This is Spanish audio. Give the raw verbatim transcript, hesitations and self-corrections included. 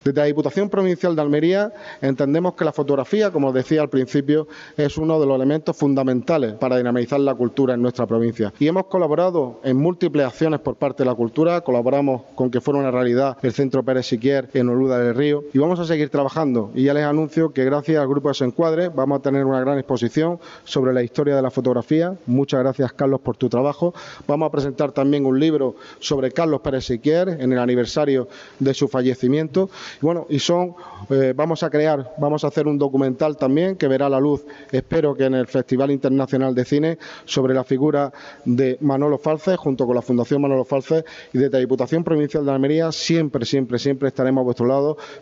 Desde la Diputación Provincial de Almería entendemos que la fotografía, como os decía al principio, es uno de los elementos fundamentales para dinamizar la cultura en nuestra provincia. Y hemos colaborado en múltiples acciones por parte de la cultura, colaboramos con que fuera una realidad el Centro Pérez Siquier en Oluda del Río y vamos a seguir trabajando. Y ya les anuncio que gracias al Grupo Desencuadre vamos a tener una gran exposición sobre la historia de la fotografía. Muchas gracias, Carlos, por tu trabajo. Vamos a presentar también un libro sobre Carlos Pérez Siquier en el aniversario de su fallecimiento. Bueno, y son, eh, vamos a crear, vamos a hacer un documental también que verá la luz, espero que en el Festival Internacional de Cine, sobre la figura de Manolo Falces, junto con la Fundación Manolo Falces, y desde la Diputación Provincial de Almería siempre, siempre, siempre estaremos a vuestro lado